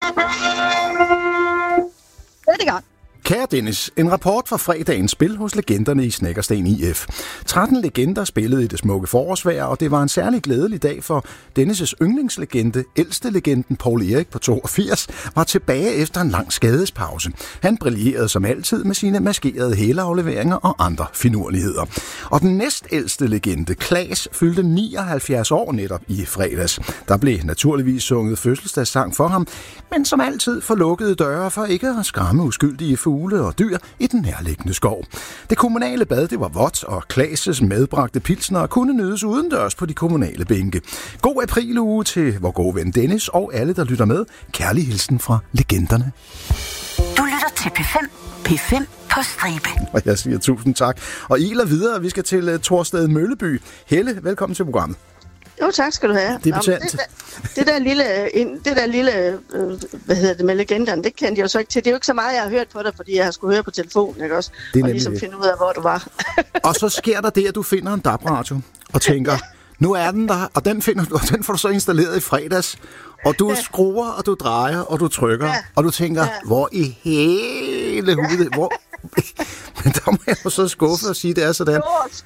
Det er godt. Kære Dennis, en rapport fra fredagens spil hos legenderne i Snekkersten IF. 13 legender spillede i det smukke forårsvejr, og det var en særlig glædelig dag for Dennis' yndlingslegende, ældste legenden Poul Erik på 82, var tilbage efter en lang skadespause. Han brillerede som altid med sine maskerede hæleafleveringer og andre finurligheder. Og den næstældste legende, Klaas, fyldte 79 år netop i fredags. Der blev naturligvis sunget fødselsdagssang for ham, men som altid for lukkede døre for ikke at skræmme uskyldige fugle og dyr i den nærliggende skov. Det kommunale bad, det var vådt, og Klaas' medbragte pilsner kunne nydes udendørs på de kommunale bænke. God apriluge til vor gode ven Dennis og alle, der lytter med. Kærlig hilsen fra legenderne. Du lytter til P5. P5 på stribe. Og jeg siger tusind tak. Og iler videre, vi skal til Torsted Mølleby. Helle, velkommen til programmet. Jo, tak skal du have. Det er betalt. Det der lille hvad hedder det med legenderne, det kendte jeg jo så ikke til. Det er jo ikke så meget, jeg har hørt på dig, fordi jeg har skulle høre på telefonen, ikke også? Det er og ligesom finde ud af, hvor du var. Og så sker der det, at du finder en DAB-radio og tænker, nu er den der, og den får du så installeret i fredags. Og du skruer, og du drejer, og du trykker, og du tænker, hvor i hele hudet, hvor... Men der må jeg jo så skuffe og sige, det er sådan.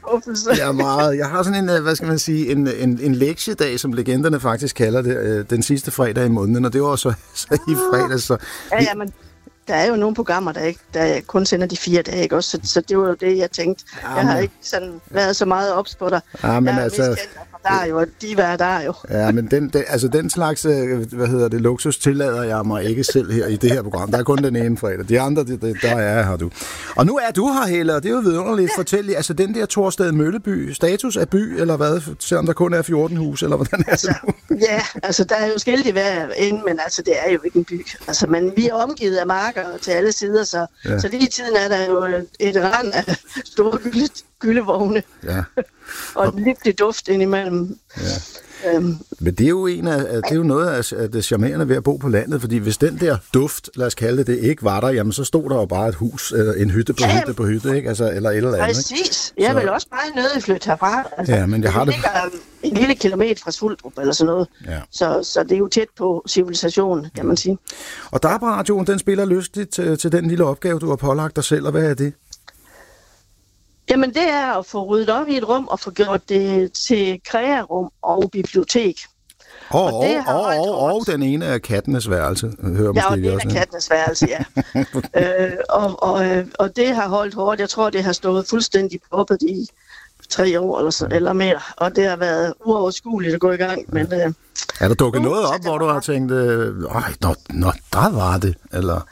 Jeg har sådan en, hvad skal man sige, en lektiedag, som legenderne faktisk kalder det, den sidste fredag i måneden, og det var så i fredags. Så... Ja, men der er jo nogle programmer, der kun sender de 4 dage, ikke også? Så det var jo det, jeg tænkte. Jeg har ikke sådan været så meget ops på dig. Ja, men altså... Der er jo, de var der jo. Ja, men den slags, luksus tillader jeg mig ikke selv her i det her program. Der er kun den ene fredag. De andre, der er her, du. Og nu er du her, Helle, og det er jo vidunderligt. Fortæl lige, altså den der Torsted Mølleby, status af by, eller hvad? Selvom der kun er 14 hus, eller hvordan er det nu? Ja, altså der er jo skilt i hver ende, men altså det er jo ikke en by. Altså, men vi er omgivet af marker til alle sider, så lige i tiden er der jo et rand af store gyldevogne. Ja. Og en liftig duft indimellem. Ja. Men det er jo det er jo noget af det charmerende ved at bo på landet, fordi hvis den der duft, lad os kalde det, ikke var der, jamen så stod der jo bare et hus, en hytte på hytte, ikke? Altså, eller et eller andet. Præcis. Jeg vil også bare nødig flytte herfra. Altså, ja, men jeg har det. En lille kilometer fra Suldrup eller sådan noget. Ja. Så det er jo tæt på civilisationen, kan man sige. Og DAB-radioen, den spiller lystigt til den lille opgave, du har pålagt dig selv, og hvad er det? Jamen, det er at få ryddet op i et rum og få gjort det til krearum og bibliotek. Og den ene af kattenes værelse. Ja, den af kattenes værelse, ja. Og det har holdt hårdt. Jeg tror, det har stået fuldstændig proppet i 3 år eller mere. Og det har været uoverskueligt at gå i gang. Men, er der dukket noget op, hvor du har tænkt, der var det, eller...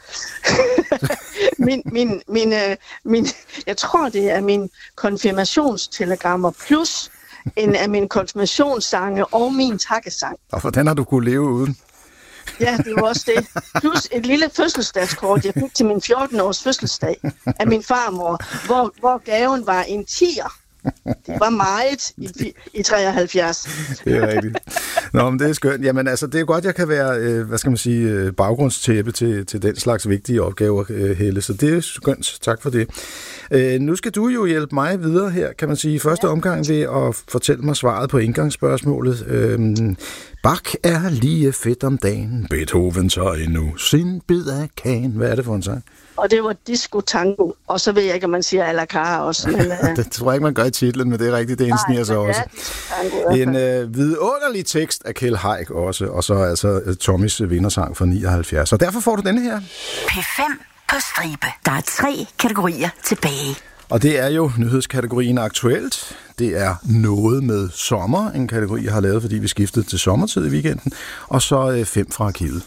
jeg tror, det er min konfirmationstelegrammer plus en af mine konfirmationssange og min takkesang. Og hvordan har du kunne leve uden? Ja, det var også det. Plus et lille fødselsdagskort, jeg fik til min 14-års fødselsdag af min farmor, hvor gaven var en 10'er. Det var meget i 73. Det er rigtigt. Nå, men det er skønt. Jamen altså, det er godt, jeg kan være, baggrundstæppe til den slags vigtige opgaver, Helle. Så det er skønt. Tak for det. Nu skal du jo hjælpe mig videre her, kan man sige, i første omgang ved at fortælle mig svaret på indgangsspørgsmålet. Bach er lige fedt om dagen. Beethoven tager endnu sin bid af kagen. Hvad er det for en sang? Og det var Disco Tango. Og så ved jeg ikke, om man siger à la carte også. Men, det tror jeg ikke, man gør i titlen, men det er rigtigt, det indsniger sig også. En vidunderlig tekst af Kjeld Haik også, og så altså Tommys vindersang fra 79. Og derfor får du denne her. P5 på stribe. Der er 3 kategorier tilbage. Og det er jo nyhedskategorien aktuelt. Det er noget med sommer, en kategori, jeg har lavet, fordi vi skiftede til sommertid i weekenden. Og så 5 fra arkivet.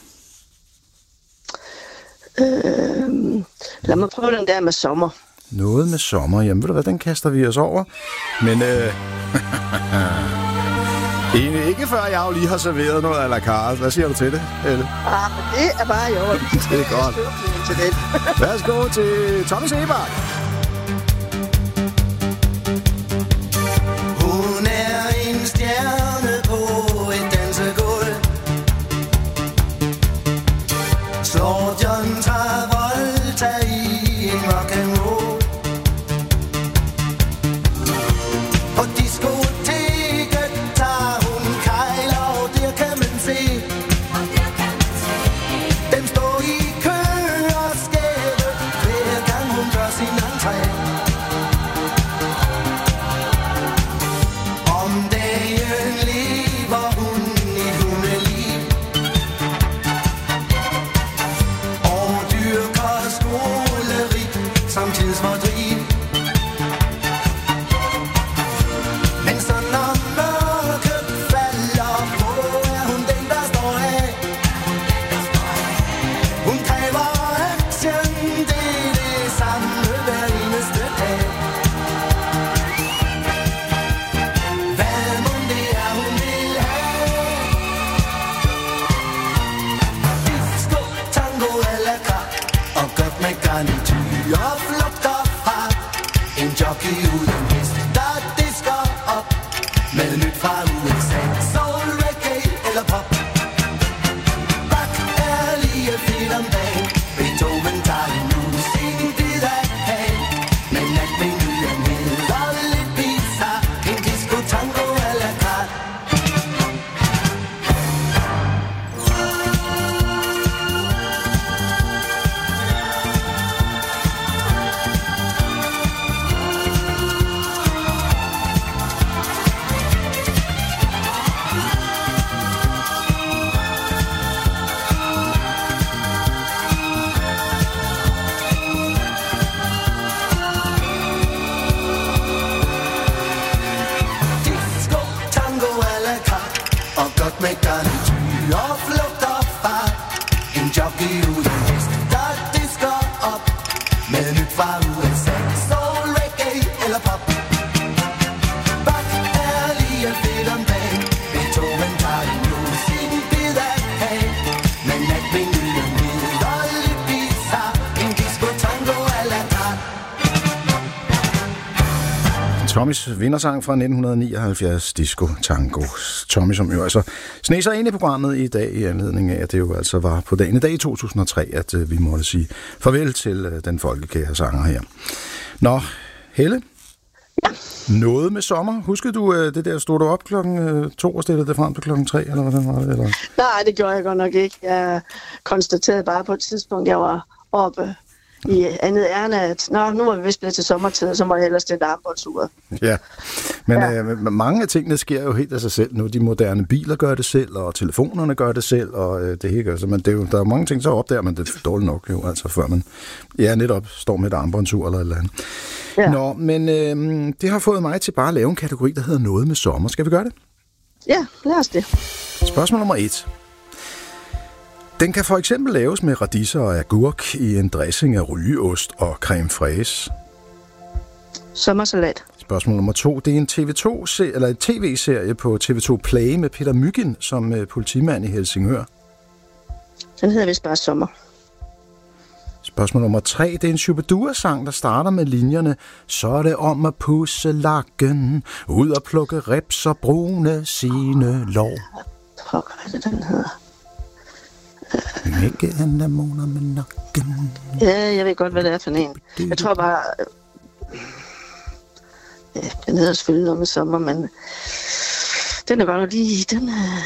Lad mig prøve den der med sommer. Noget med sommer. Jamen ved du hvad, den kaster vi os over. Men ikke før jeg jo lige har serveret noget à la carte. Hvad siger du til det, Helle? Men det er bare i orden. Det er godt. Værsgo til Tommy Sebak. Hun er en stjerne på et dansegulv. Slår John Travolta i en rock'n'roll. På diskoteket tager hun kejler, og der kan man se den tidsfordriv. Men så når mørket falder på, er hun den, der står af. Hun kræver action, det er det samme hver eneste dag. Hvad mon det er, hun vil have? Disco, tango a la carte, og godt med garnityr og flugter fra en jockey uden hest, der disker op med nyt fra USA. Soul, reggae eller pop. Bach er lige fedt om dagen. Beethoven tager en musikken bid af kagen. Men natmenuen hedder lidt pizza. En disco tango a la carte. Disco, tango a la carte, og godt med garnityr og flugter fra en jockey uden hest, der disker op med nyt fra USA. Soul, reggae eller pop. Bach er lige fedt om dagen. Beethoven tager en musikken bid af kagen. Men natmenuen hedder lidt pizza. En disco tango a la carte. Tommys vindersang fra 1979, Disco Tango. Tommy, som jo altså sneg sig ind i programmet i dag i anledning af, at det jo altså var på dagen i dag i 2003, at vi måtte sige farvel til den folkekære sanger her. Nå, Helle? Ja. Noget med sommer. Husker du det der, stod du op klokken 2 og stillede det frem til klokken 3, eller hvordan var det? Eller? Nej, det gjorde jeg godt nok ikke. Jeg konstaterede bare på et tidspunkt, jeg var oppe i andet ærne, at nu var vi vist blevet til sommertid, og så må jeg hellere stille armbåndsuret. Ja, men mange af tingene sker jo helt af sig selv nu. De moderne biler gør det selv, og telefonerne gør det selv, og det hele gør så. Men det er jo, der er mange ting, så opdager man det dårligt nok, jo, altså før man netop står med et armbåndsur eller et eller andet. Ja. Nå, men det har fået mig til bare at lave en kategori, der hedder noget med sommer. Skal vi gøre det? Ja, lad os det. Spørgsmål nummer 1. Den kan for eksempel laves med radiser og agurk i en dressing af rygeost og creme fraise. Sommersalat. Spørgsmål nummer 2. Det er en tv-serie på TV2 Play med Peter Mygind som politimand i Helsingør. Den hedder vist bare Sommer. Spørgsmål nummer 3. Det er en Shubidua-sang, der starter med linjerne: så er det om at pusse lakken, ud og plukke reps og brune sine lår. Pokker, hvad er det, den hedder? Ikke anemoner med nakken. Ja, jeg ved godt, hvad det er for en. Jeg tror bare... Ja, den hedder selvfølgelig noget med sommer, men... Den er godt nok lige... Den er...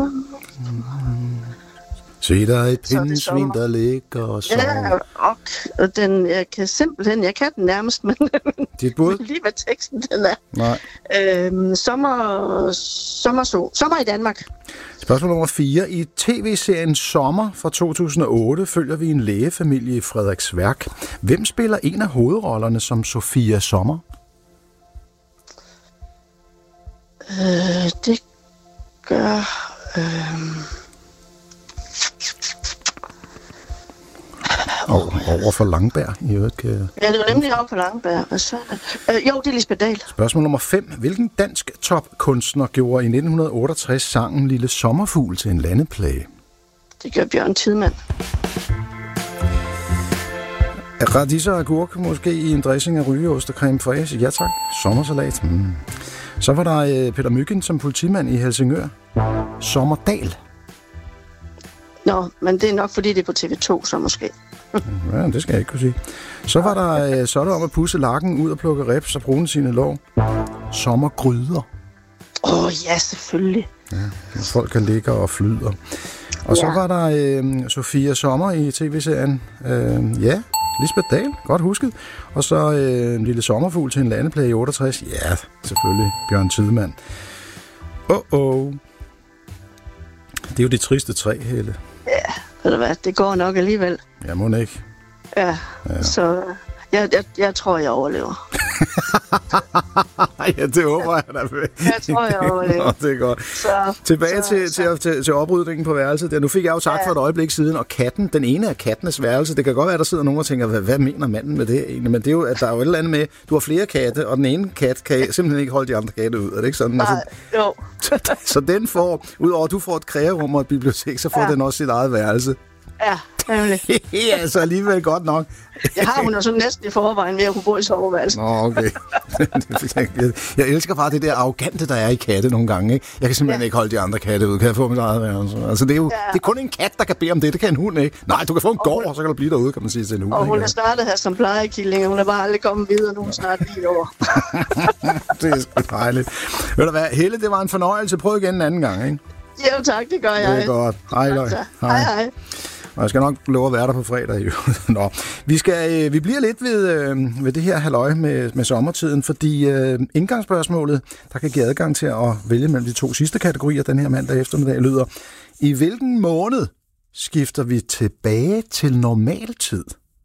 Se, der er et pindsvin, der ligger og sover. Ja, og den... Jeg kan simpelthen... Jeg kan den nærmest, men... Dit bud? Lige hvad teksten den er. Nej. Sommer i Danmark. Spørgsmål nummer 4. I tv-serien Sommer fra 2008 følger vi en lægefamilie i Frederiksværk. Hvem spiller en af hovedrollerne som Sofia Sommer? Det gør... Over for Langberg i øvrigt. Ja, det var nemlig over for Langberg. Hvad så? Jo, det er Lisbeth Dahl. Spørgsmål nummer 5. Hvilken dansk topkunstner gjorde i 1968 sangen Lille Sommerfugl til en landeplage? Det gør Bjørn Tidemand. Radiser og agurk måske i en dressing af rygeost og creme fraise. Ja tak. Sommersalat. Så var der Peter Mygind som politimand i Helsingør. Sommerdal. Nå, men det er nok fordi det er på TV2 så måske. Ja, det skal jeg ikke kunne sige. Så var der så er der om at pusse lakken, ud og plukke reps og brune sine lår. Sommergryder. Ja, selvfølgelig. Ja, folk kan ligge og flyder. Og så var der Sofia Sommer i tv-serien. Lisbeth Dahl, godt husket. Og så en lille sommerfugl til en landeplage i 68. Ja, selvfølgelig. Bjørn Tidemand. Det er jo de triste 3, Helle. Ja, ved du hvad, det går nok alligevel. Ja, må ikke. Ja, så Jeg tror, jeg overlever. Ja, det håber jeg da. Jeg tror, jeg overlever. Det er godt. Tilbage til oprydningen på værelset. Nu fik jeg jo sagt for et øjeblik siden, og katten, den ene af kattenes værelse, det kan godt være, at der sidder nogen og tænker, hvad mener manden med det egentlig? Men det er jo, at der er jo et eller andet med, du har flere katte, og den ene kat kan simpelthen ikke holde de andre katte ud. Er det ikke sådan? Nej, jo. Så den får, udover at du får et krearum og et bibliotek, så får den også sit eget værelse. Ja, nemlig. Altså alligevel godt nok. Jeg har hun jo så næsten i forvejen ved at kunne bo i soveværelsen. Nå, okay. Jeg elsker bare det der arrogante, der er i katte nogle gange. Ikke? Jeg kan simpelthen ikke holde de andre katte ud. Kan jeg få mit eget værelse? Altså, det er jo det er kun en kat, der kan bede om det. Det kan en hund ikke. Nej, du kan få en gård, og så kan du blive derude, kan man sige til en hund. Og hun er startet her som plejekilling, og hun er bare aldrig kommet videre, nu hun snart lige over. Det er sgu dejligt. Ved du hvad, Helle, det var en fornøjelse. Prøv igen en anden gang, ikke? Jo, tak, det gør jeg. Det er godt. Hej, Løg. Hej. Og jeg skal nok love at være der på fredag. Nå. Vi bliver lidt ved det her halløj med sommertiden, fordi indgangsspørgsmålet, der kan give adgang til at vælge mellem de 2 sidste kategorier den her mandag eftermiddag, lyder: i hvilken måned skifter vi tilbage til normaltid?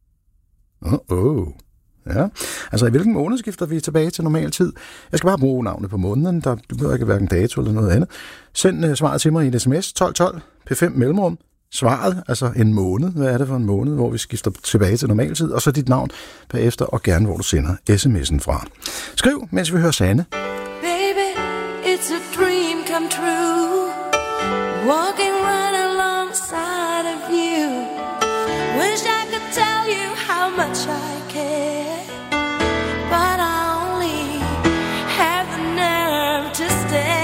Ja, altså i hvilken måned skifter vi tilbage til normaltid? Jeg skal bare bruge navnet på måneden, du behøver ikke hverken dato eller noget andet. Send svaret til mig i en sms 1212 P5 mellemrum. Svaret, altså en måned. Hvad er det for en måned, hvor vi skifter tilbage til normaltid? Og så dit navn bagefter, og gerne hvor du sender sms'en fra. Skriv, mens vi hører Sanne. Baby, it's a dream come true. Walking right alongside of you. Wish I could tell you how much I care. But I only have the nerve to stay.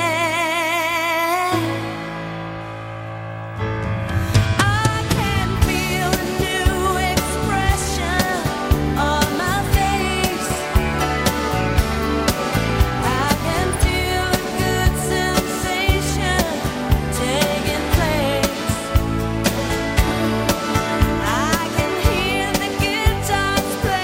Play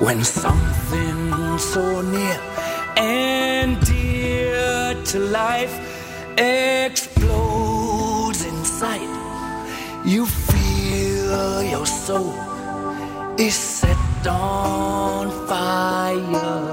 When something so near and dear to life explodes inside, you feel your soul is set on fire.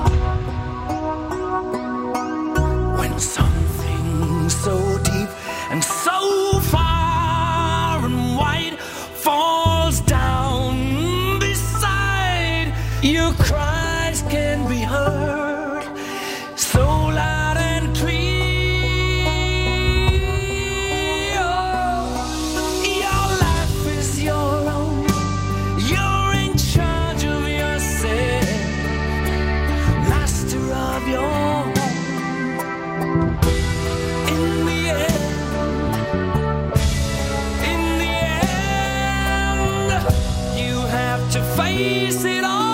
When something so deep and so far and wide falls down beside, your cries can be heard so loud and clear. Your life is your own. You're in charge of yourself, master of your home. In the end, you have to face it all.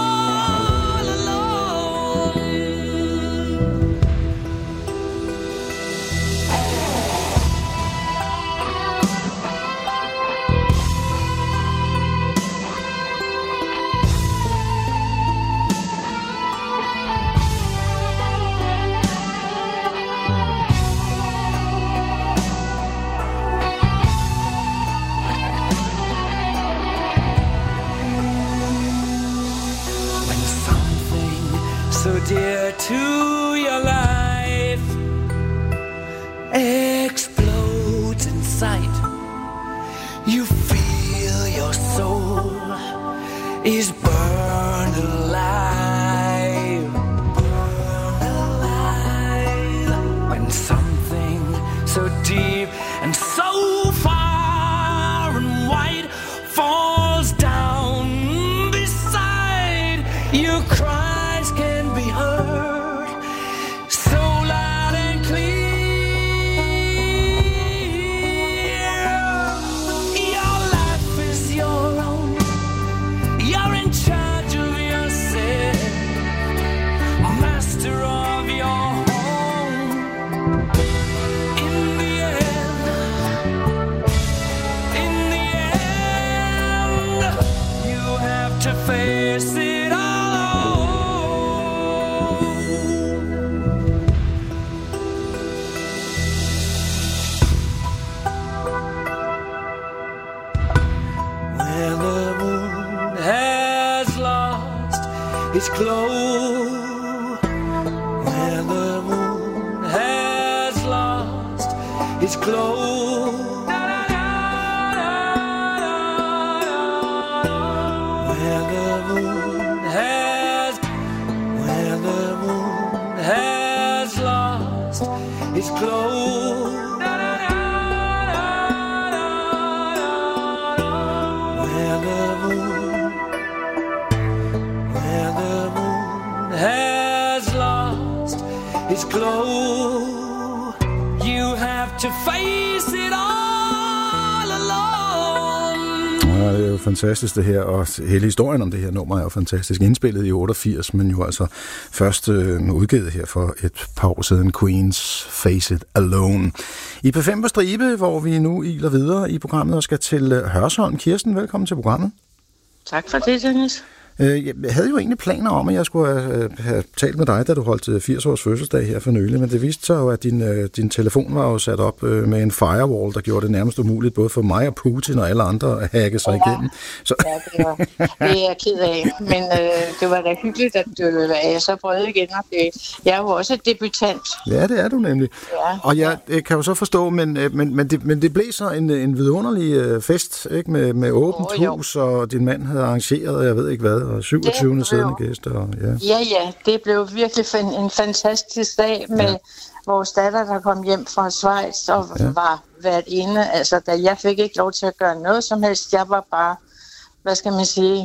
So dear to your life explodes inside, you feel your soul is burned alive, burned alive. When something so deep and so far and wide falls down beside, you cry can be heard so loud and clear. Your life is your own. You're in charge of yourself, master of your home. In the end, you have to face it all. Its glow, where the moon has lost its glow, where the moon has lost its glow, where the moon has lost its glow, you have to face it all alone. Ja, det er jo fantastisk det her, og hele historien om det her nummer er jo fantastisk. Indspillet i 88, men jo altså først udgivet her for et par år siden, Queens Face It Alone. I P5 på stribe, hvor vi nu iler videre i programmet og skal til Hørsholm. Kirsten, velkommen til programmet. Tak for det, Dennis. Jeg havde jo egentlig planer om, at jeg skulle have talt med dig, da du holdt 80 års fødselsdag her for nylig, men det viste sig jo, at din telefon var jo sat op med en firewall, der gjorde det nærmest umuligt, både for mig og Putin og alle andre at hacke sig igennem. Så... Ja, det er jeg ked af, men det var da hyggeligt, at jeg så prøvede igen, og jeg er jo også debutant. Ja, det er du nemlig. Ja, og jeg kan jo så forstå, men det blev så en vidunderlig fest, ikke? Med åbent hus, og din mand havde arrangeret, jeg ved ikke hvad, og 27. siddende gæster. Ja, det blev virkelig en fantastisk dag med vores datter, der kom hjem fra Schweiz og var været inde. Altså, da jeg fik ikke lov til at gøre noget som helst. Jeg var bare, hvad skal man sige,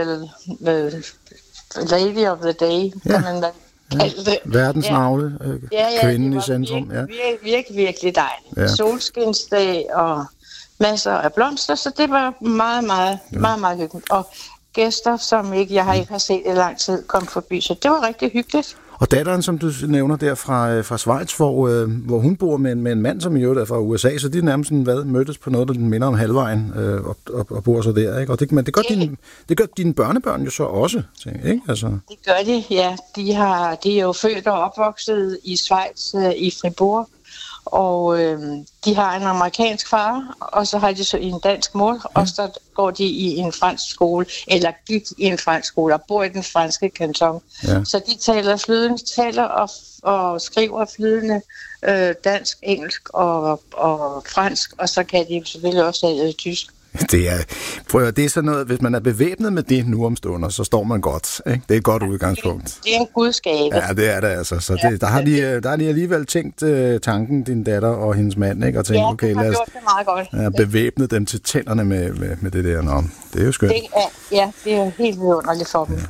lady of the day, kan man kalde det. Verdens navle, kvinden i centrum. Virkelig dejligt. Ja. Solskinsdag og masser af blomster, så det var meget hyggeligt. Og gæster, som jeg ikke har set i lang tid, kom forbi, så det var rigtig hyggeligt. Og datteren, som du nævner der fra Schweiz, hvor hun bor med en mand, som i øvrigt er fra USA, så de er nærmest mødtes på noget, der minder om halvvejen og bor så der, ikke? Og det gør dine børnebørn jo så også, ikke? Altså. Det gør de, ja. De er jo født og opvokset i Schweiz, i Fribourg, og de har en amerikansk far, og så har de så en dansk mor, og så går de i en fransk skole, eller gik i en fransk skole, og bor i den franske kanton. Ja. Så de taler og skriver flydende dansk, engelsk og fransk, og så kan de selvfølgelig også tysk. Det er sådan noget, hvis man er bevæbnet med det nu om stunder, så står man godt. Ikke? Det er et godt udgangspunkt. Det er en gudsgave. Ja, det er det altså. Så der har de alligevel tænkt tanken, din datter og hendes mand, ikke? Og tænkt, okay, lad os bevæbne dem til tænderne med det der. Nå, det er jo skønt. Det er helt vidunderligt for dem.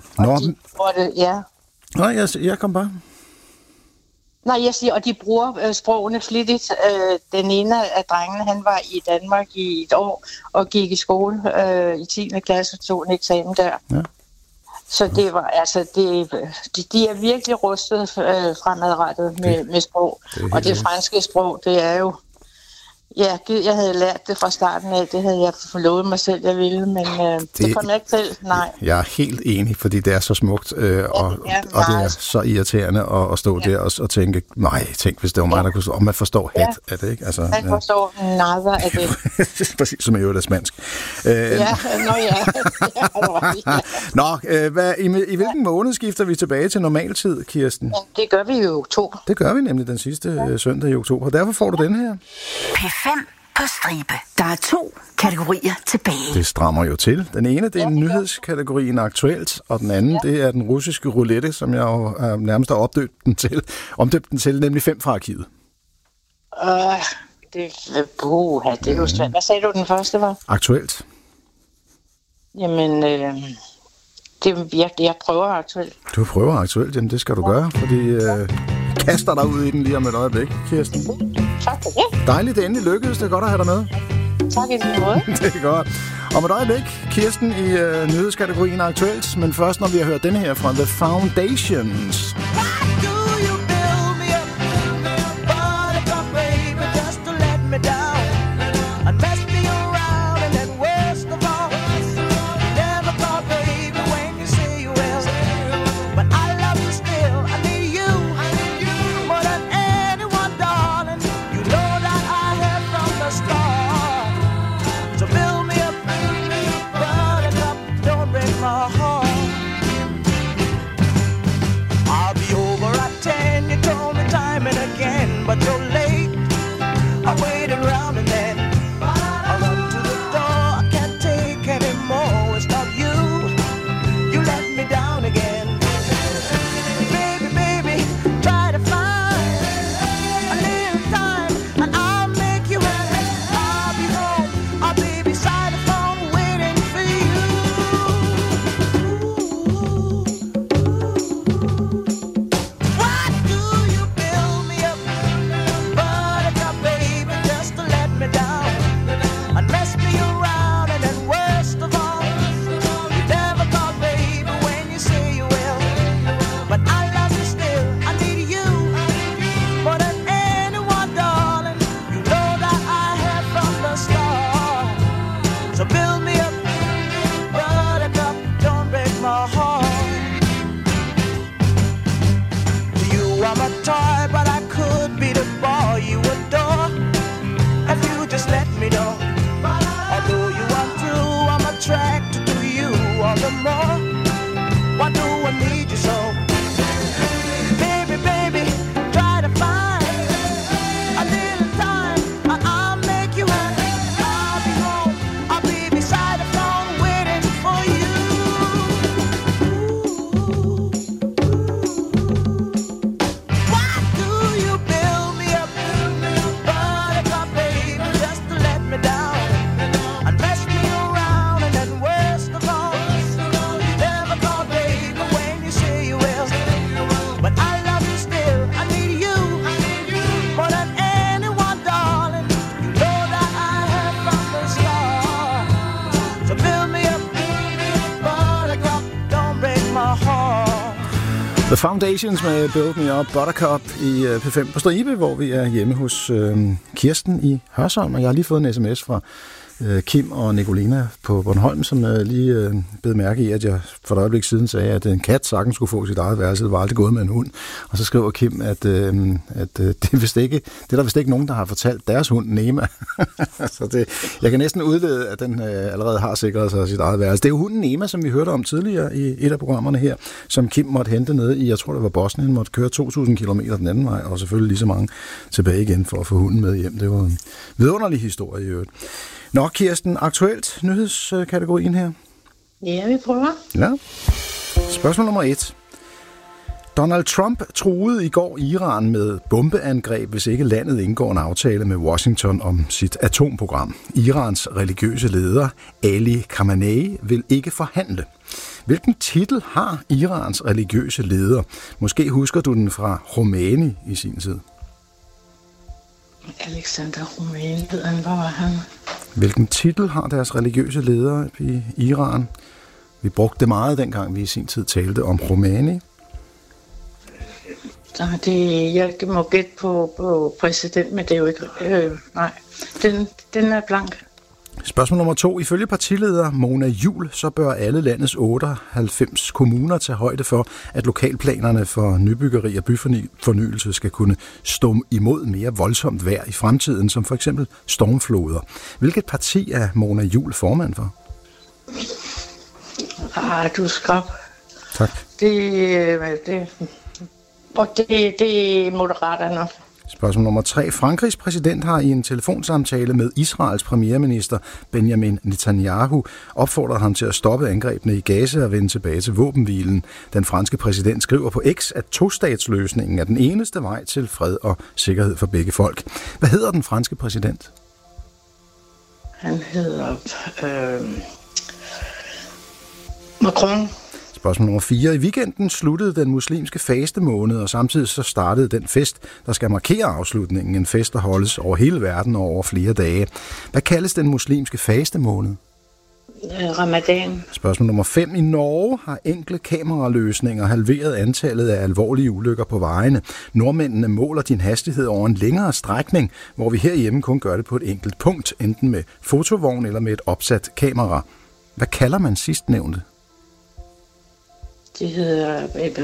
Nå, jeg kom bare. Nej, jeg siger, og de bruger sprogene flittigt. Den ene af drengene, han var i Danmark i et år og gik i skole i 10. klasse og tog en eksamen der. Ja. Så det var de er virkelig rustet fremadrettet med sprog. Og det franske sprog, det er jo... Ja, jeg havde lært det fra starten af. Det havde jeg forlovet mig selv, jeg ville, men det kom jeg ikke til. Nej. Jeg er helt enig, fordi det er så smukt, og det er så irriterende at stå der og tænke, nej, tænk, hvis det var mig, der kunne stå, og man forstår af det, ikke? Altså, man forstår nada af det. Præcis som i øvrigt er spansk. I hvilken måned skifter vi tilbage til normaltid, Kirsten? Ja, det gør vi jo i oktober. Det gør vi nemlig den sidste søndag i oktober, og derfor får du den her. P5 på stribe. Der er 2 kategorier tilbage. Det strammer jo til. Den ene, det er nyhedskategorien aktuelt, og den anden, det er den russiske roulette, som jeg jo nærmest har omdøbt den til, nemlig 5 fra arkivet. Det er jo svært. Hvad sagde du, den første var? Aktuelt. Jamen, jeg prøver aktuelt. Du prøver aktuelt, jamen det skal du gøre, fordi kaster dig ud i den lige om et øjeblik, Kirsten. Tak for det. Dejligt, det endelig lykkedes. Det er godt at have dig med. Tak i lige måde. Det er godt. Om et øjeblik, Kirsten i nyhedskategorien aktuelt, men først når vi har hørt den her fra The Foundations. I'll The Foundations med Build Me Up Buttercup i P5 på Stribe, hvor vi er hjemme hos Kirsten i Hørsholm, og jeg har lige fået en sms fra Kim og Nicolina på Bornholm, som lige bed mærke i, at jeg for et øjeblik siden sagde, at en kat sagtens skulle få sit eget værelse. Det var aldrig gået med en hund. Og så skriver Kim, at det er der vist ikke nogen, der har fortalt deres hund Nema. Så jeg kan næsten udlede, at den allerede har sikret sig sit eget værelse. Det er jo hunden Nema, som vi hørte om tidligere i et af programmerne her, som Kim måtte hente ned i, jeg tror det var Bosnien, måtte køre 2.000 kilometer den anden vej, og selvfølgelig lige så mange tilbage igen for at få hunden med hjem. Det var en vidunderlig historie i øvrigt. Nå, Kirsten, aktuelt nyhedskategorien her. Ja, vi prøver. Ja. Spørgsmål nummer 1. Donald Trump truede i går Iran med bombeangreb, hvis ikke landet indgår en aftale med Washington om sit atomprogram. Irans religiøse leder, Ali Khamenei, vil ikke forhandle. Hvilken titel har Irans religiøse leder? Måske husker du den fra Khomeini i sin tid. Alexander Khomeini, hvor var han? Hvilken titel har deres religiøse ledere i Iran? Vi brugte det meget, dengang vi i sin tid talte om Khomeini. Jeg må gætte på præsident, men det er jo ikke... nej, den er blank. Spørgsmål nummer 2. Ifølge partileder Mona Juul, så bør alle landets 98 kommuner tage højde for, at lokalplanerne for nybyggeri og byfornyelse skal kunne stå imod mere voldsomt vejr i fremtiden, som for eksempel stormfloder. Hvilket parti er Mona Juul formand for? Du er skrab. Tak. Det er Moderaterne. Spørgsmål nummer 3. Frankrigs præsident har i en telefonsamtale med Israels premierminister Benjamin Netanyahu opfordret ham til at stoppe angrebene i Gaza og vende tilbage til våbenhvilen. Den franske præsident skriver på X, at tostatsløsningen er den eneste vej til fred og sikkerhed for begge folk. Hvad hedder den franske præsident? Han hedder Macron. Spørgsmål nummer 4. I weekenden sluttede den muslimske fastemåned, og samtidig så startede den fest, der skal markere afslutningen. En fest, der holdes over hele verden og over flere dage. Hvad kaldes den muslimske fastemåned? Ramadan. Spørgsmål nummer 5. I Norge har enkle kameraløsninger halveret antallet af alvorlige ulykker på vejene. Nordmændene måler din hastighed over en længere strækning, hvor vi herhjemme kun gør det på et enkelt punkt, enten med fotovogn eller med et opsat kamera. Hvad kalder man sidstnævnte? Det hedder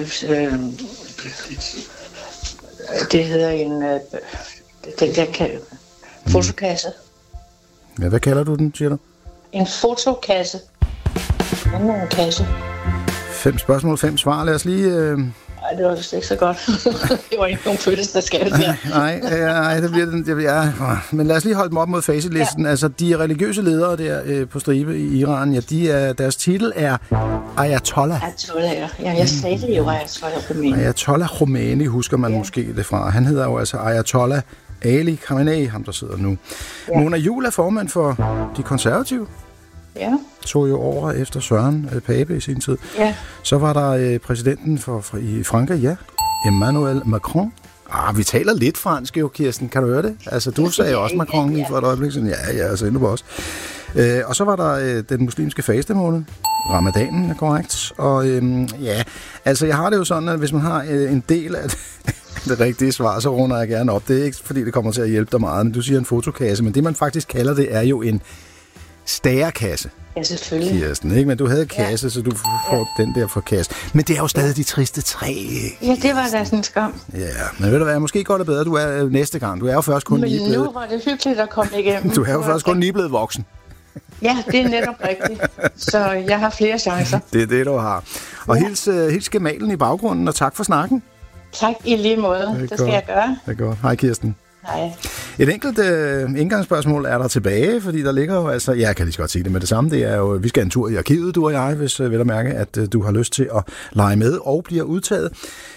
en fotokasse. Ja, hvad kalder du den, siger du? En fotokasse. En kasse. 5 spørgsmål, 5 svar. Lad os lige... Nej, det var vist ikke så godt. Det var ikke nogen fødselsdagsgave der. Nej, det bliver den. Men lad os lige holde dem op mod facitlisten. Ja. Altså, de religiøse ledere der på stribe i Iran, ja, deres titel er Ayatollah. Ayatollah, ja. Jeg sagde det jo, Ayatollah Khomeini. Ayatollah Khomeini husker man måske det fra. Han hedder jo altså Ayatollah Ali Khamenei, ham der sidder nu. Ja. Mona Juul er formand for De Konservative. Ja. Tog jo over efter Søren Pape i sin tid. Ja. Så var der præsidenten i Frankrig, ja. Emmanuel Macron. Vi taler lidt fransk jo, Kirsten. Kan du høre det? Altså, du sagde også Macron lige for et øjeblik siden. Ja, altså endnu på os. Og så var der den muslimske fastemåned. Ramadanen er korrekt. Og altså jeg har det jo sådan, at hvis man har en del af det rigtige svar, så runder jeg gerne op. Det er ikke, fordi det kommer til at hjælpe dig meget, men du siger en fotokasse. Men det, man faktisk kalder det, er jo en stærekasse. Ja, selvfølgelig. Kirsten, ikke? Men du havde kasse, så du får den der for kasse. Men det er jo stadig de triste 3. Ja, det var da sådan en skam. Ja, men ved du hvad, måske går det bedre, du er næste gang. Du er jo først kun lige blevet... Men nu var det hyggeligt at komme igennem. Du er jo først kun lige blevet voksen. Ja, det er netop rigtigt. Så jeg har flere chancer. Det er det, du har. Og hils gemalen i baggrunden, og tak for snakken. Tak i lige måde. Det skal jeg gøre. Det er godt. Hej, Kirsten. Hej. Et enkelt indgangsspørgsmål er der tilbage, fordi der ligger jo altså... Jeg kan lige så godt sige det med det samme. Det er jo, vi skal en tur i arkivet, du og jeg, hvis vel at mærke, at du har lyst til at lege med og bliver udtaget.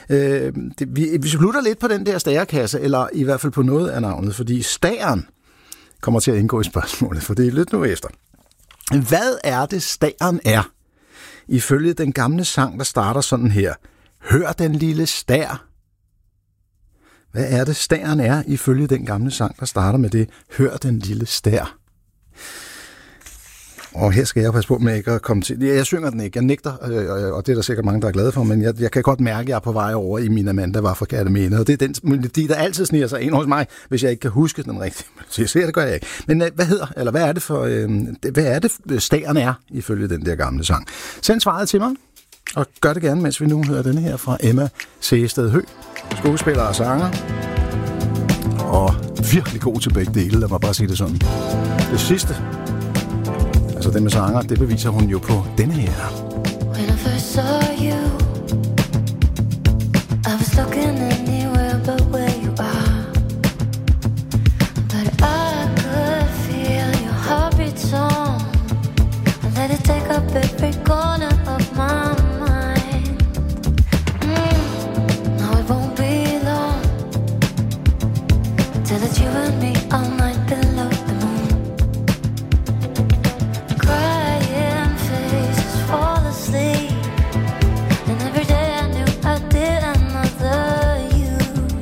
Vi slutter lidt på den der stærekasse, eller i hvert fald på noget af navnet, fordi stæren kommer til at indgå i spørgsmålet, for det er lidt nu efter. Hvad er det, stæren er? Ifølge den gamle sang, der starter sådan her. Hør den lille stær. Hvad er det, stæren er, ifølge den gamle sang, der starter med det? Hør den lille stær. Og her skal jeg passe på med ikke at komme til. Jeg synger den ikke, jeg nægter, og det er der sikkert mange, der er glade for, men jeg kan godt mærke, at jeg er på vej over i min Amanda var for Katamene, og det er den melodi, der altid sniger sig ind hos mig, hvis jeg ikke kan huske den rigtigt. Så jeg ser, det gør jeg ikke. Men hvad er det stagerne er, ifølge den der gamle sang? Send svaret til mig, og gør det gerne, mens vi nu hører denne her fra Emma Sæsted Høgh, skuespiller og sanger, og virkelig god til begge dele, lad mig bare sige det sådan. Det sidste, altså det med sanger, det beviser hun jo på denne her. When I first saw you, I was looking anywhere but where you are. But I could feel your heartbeat song, and let it take up every corner of my mind. Now it won't be long till it's you and me all night below the moon. Crying faces fall asleep, and every day I knew I did another you.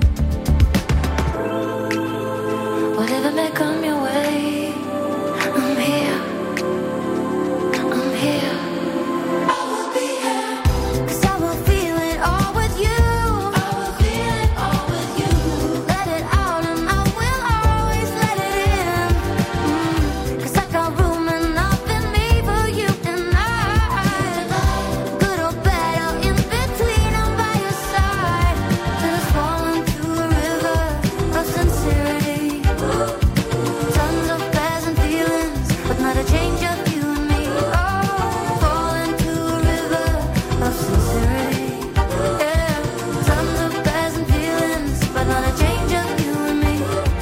Whatever may come your way, I'm here, I'm here. I will be here, 'cause I will feel it all with you. I will feel it all with you. Let it out and I will always let it in. 'Cause I got room enough in me for you and I. Good or bad or in between, I'm by your side. Let us fall into a river of sincerity. Tons of pleasant feelings, but not a change of you and me. Oh, fall into a river of sincerity. Yeah, tons of pleasant feelings, but not a change of you and me.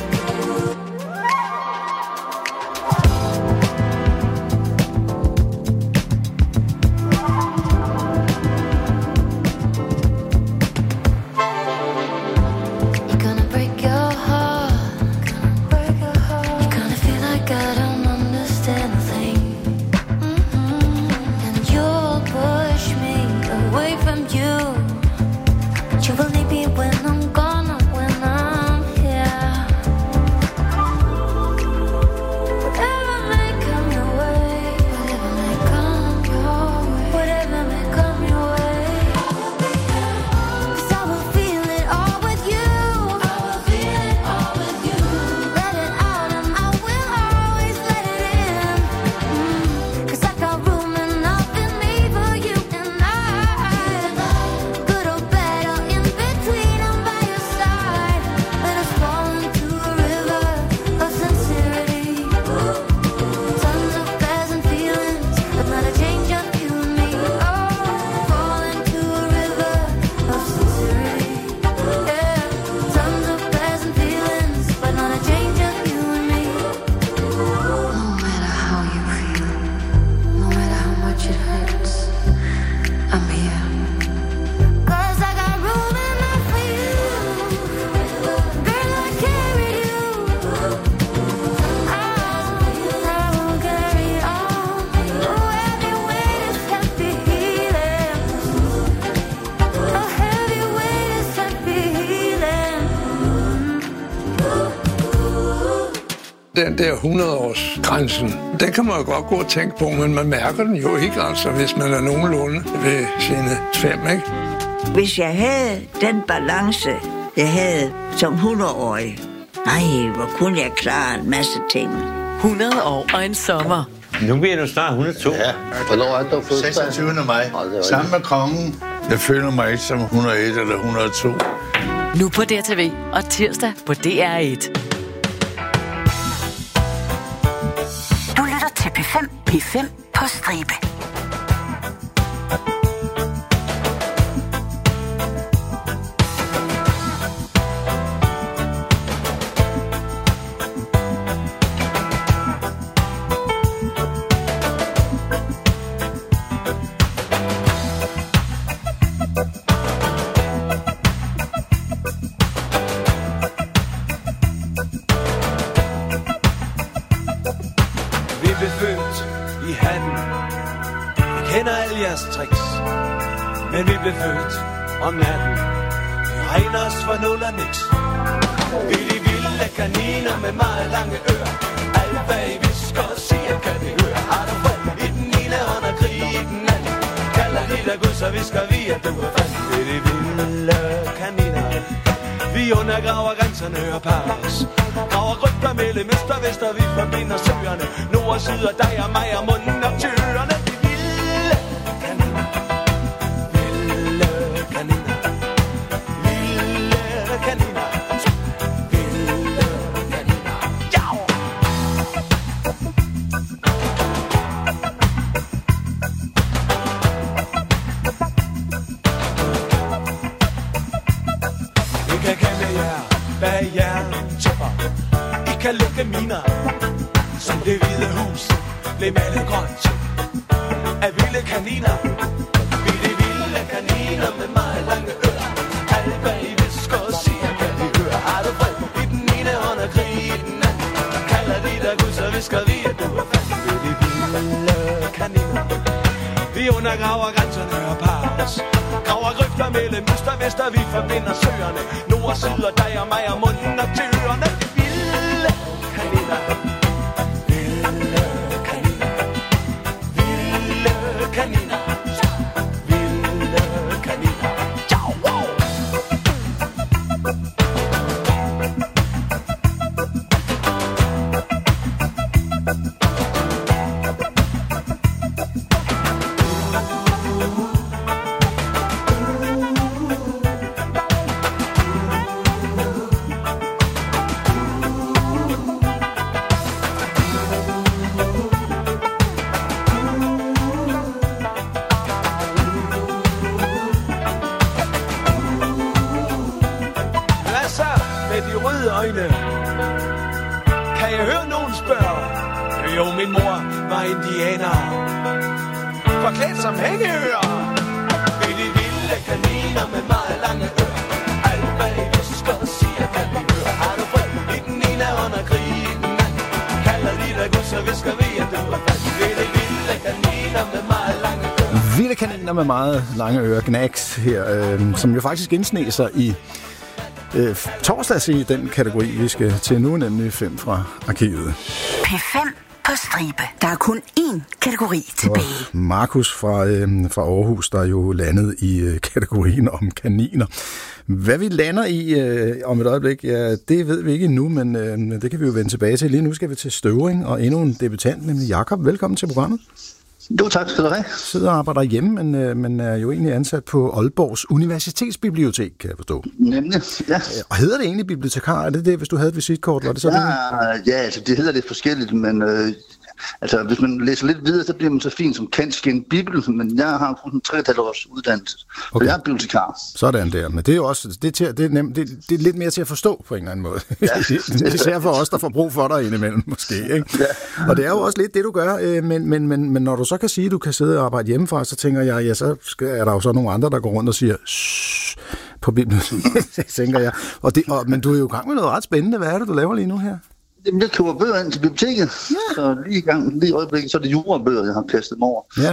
You're gonna break your heart. You're gonna feel like I don't understand a thing. And you'll push me away from you. But you will need me when I'm gone, not when I'm here. Whatever may come your way, whatever may come your way, whatever may come your way, I will be here. 'Cause I will feel it all with you. I will feel it all with you. Let it out and I will always let it in. 'Cause I got room enough in me for you and I. Good or bad or in between, I'm by your side. Let us fall into a river of sincerity. Tons of pleasant feelings, but not a change of you and me. Oh, fall into a river of sincerity. Yeah, tons of pleasant feelings, but not a change of you and me. No matter how you feel, no matter how much it hurts, I'm here. 'Cause I got room enough for you. Girl, I carry you. I will carry on. Oh, every weight is heavy healing. Oh, heavy weight is heavy healing. Den der 100-års-grænsen, den kan man jo godt gå og tænke på, men man mærker den jo ikke, altså, hvis man er nogenlunde ved sine 5, ikke? Hvis jeg havde den balance, jeg havde som 100-årig, hvor kunne jeg klare en masse ting. 100 år og en sommer. Nu bliver du snart 102. Ja. Hvornår er du fødselsdag? 26. maj. Sammen med kongen. Jeg føler mig ikke som 101 eller 102. Nu på DRTV og tirsdag på DR1. Du lytter til P5. P5 på stribe. Vi blev født i hatten. Vi kender alle jeres tricks. Men vi blev født om natten. Vi regner os for nul og niks. Vi er de vilde kaniner med meget lange ører. Alt hvad I visker og siger kan vi høre. Har du fred? visker vi, at du er vanvittig vilde kaniner. Vi undergraver grænserne og pars. Graver rygter mellem øst og vest, og vi forbinder søerne. Nord og syd og dig og mig og munden og tyrene. De vilde kaniner. Vilde kaniner. Vilde kaniner. Vilde kaniner. Ja! I kan kende jer bag jerntæpper. I kan lukke miner, som det hvide hus blev malet grønt af vilde kaniner. Vi de vilde kaniner med meget lange ører. Alle bag visker og siger, kan vi høre. Har du fred i den ene hånd og krig i den anden? Kalder de dig Gud, så visker vi, at du er fast ved de vilde kaniner. Vi undergraver grænserne og pars. Graver grøfter mellem øst og vest, og vi forbinder søerne. Nord og syd og dig og mig og munden og tyrene. De vilde kaniner. Vilde kaniner. Vilde kaniner. Vilde kaniner. Ciao, wow! Kan jeg høre nogen spørge? Jo, min mor var indianer, forklædt som hængeører. Vi de vilde kaniner med meget lange ører. Alt hvad I visker og siger, kan vi høre. Har du fred i den ene hånd og krig i den anden? Kalder de dig Gud, så visker vi, at du er fast. Vi de vilde kaniner med meget lange ører. Vilde kaniner med meget lange ører, Gnags her, som jo faktisk indsneg sig i torsdags i den kategori, vi skal til nu, nemlig 5 fra arkivet. P5 på stribe. Der er kun én kategori tilbage. Markus fra Aarhus, der jo landede i kategorien om kaniner. Hvad vi lander i om et øjeblik, ja, det ved vi ikke endnu, men det kan vi jo vende tilbage til. Lige nu skal vi til støvring, og endnu en debutant, nemlig Jakob. Velkommen til programmet. Jo, tak skal du have. Sidder og arbejder hjemme, men er jo egentlig ansat på Aalborgs Universitetsbibliotek, kan jeg forstå. Nemlig, ja. Og hedder det egentlig bibliotekar? Er det det, hvis du havde et visitkort? Var det så ja, altså det hedder lidt forskelligt, men altså hvis man læser lidt videre, så bliver man så fint som kantskin bibel, men jeg har kun 3,5 års uddannelse, okay. Så jeg er bibliotekar. Sådan der, men det er jo også, det er lidt mere til at forstå på en eller anden måde. Ja. Især for os, der får brug for dig indimellem måske, ikke? Ja. Og det er jo også lidt det, du gør, men når du så kan sige, at du kan sidde og arbejde hjemmefra, så tænker jeg, ja, så er der jo så nogle andre, der går rundt og siger, på biblioteket, tænker jeg. Men du er jo i gang med noget ret spændende. Hvad er det, du laver lige nu her? Jamen, jeg køber bøger ind til biblioteket, så lige i øjeblikket, så er det jurabøger, jeg har kastet mig over. Ja.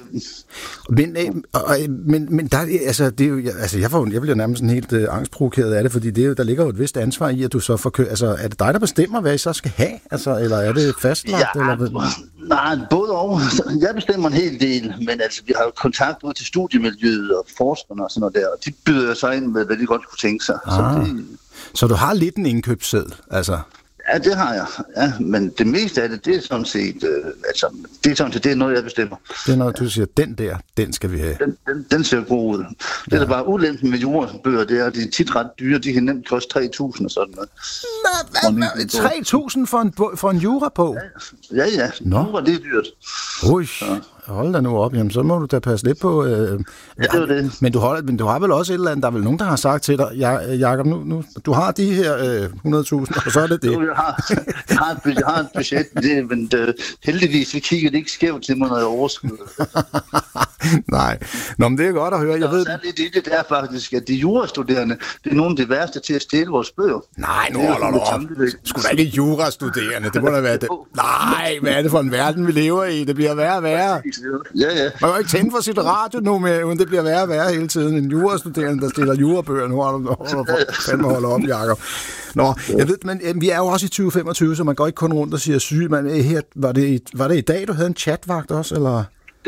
Men der, altså, det er jo, altså, jeg bliver nærmest sådan helt angstprovokeret af det, fordi det er jo, der ligger jo et vist ansvar i, at du så får altså, er det dig, der bestemmer, hvad I så skal have? Altså, eller er det fastlagt? Ja, eller? Nej, både og. Jeg bestemmer en hel del, men altså, vi har jo kontakt ud til studiemiljøet og forskerne og sådan noget der, og de byder sig ind med, hvad de godt kunne tænke sig. Så du har lidt en indkøbsseddel, altså? Ja, det har jeg. Ja, men det meste af det, det er sådan set, det er noget, jeg bestemmer. Det er noget, du siger, den skal vi have. Den ser god ud. Det er da bare ulempen med jurabøger, det er, at de er tit ret dyre. De kan nemt koste 3.000 og sådan noget. 3.000 for en jurabog? Ja. Jura, det er dyrt. Ui. Hold da nu op, jamen, så må du da passe lidt på. Det var det. Men du har vel også et eller andet, der er vel nogen, der har sagt til dig, Jakob, nu du har de her 100.000, og så er det det. Jo, jeg har et budget, men heldigvis, vi kigger det ikke skævt til mig, når jeg overskud. Nej, nå, men det er godt at høre. Jeg ved lidt i det der faktisk, at de jurastuderende, det er nogle af de værste til at stjæle vores bøger. Nej, nu holder du op. Sgu da ikke jurastuderende, det må da være det. Nej, hvad er det for en verden, vi lever i? Det bliver værre og værre. Ja. Man kan jo ikke tænde for sit radio nu mere, men det bliver værre og værre hele tiden. En jurastuderende, der stiller jurabøger, nu holder op, Jakob. Nå, jeg ved, men vi er jo også i 2025, så man går ikke kun rundt og siger syg. Men her, var det i dag, du havde en chatvagt også, eller?